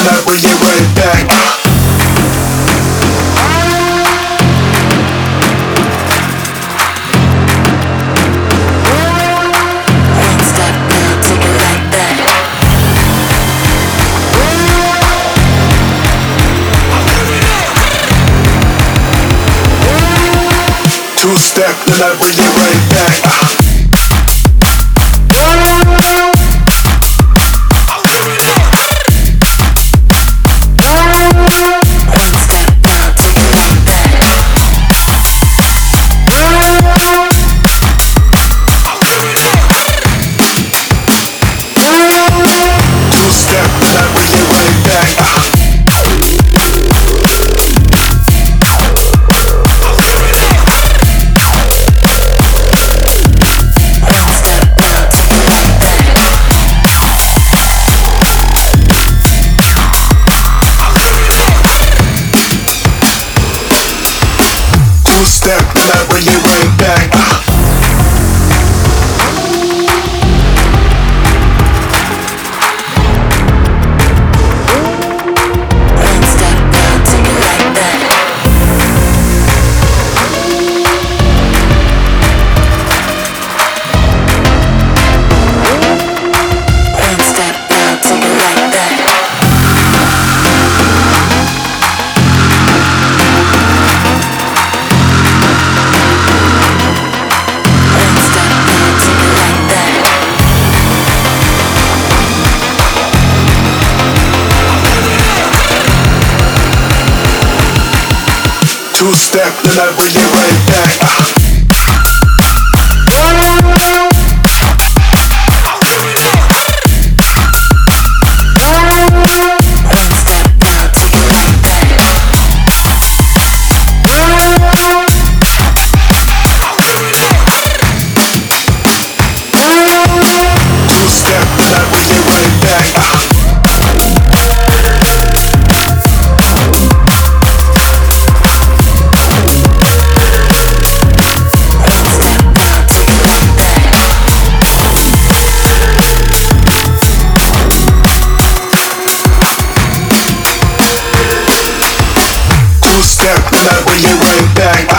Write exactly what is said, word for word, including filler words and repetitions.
then I bring it right back. Two step, then I bring it right back. Two step, then I bring it right back. Two step, then I bring it right back. Two step, then I bring it right back. Two step, then I bring it right back. Two step, then I bring it right back.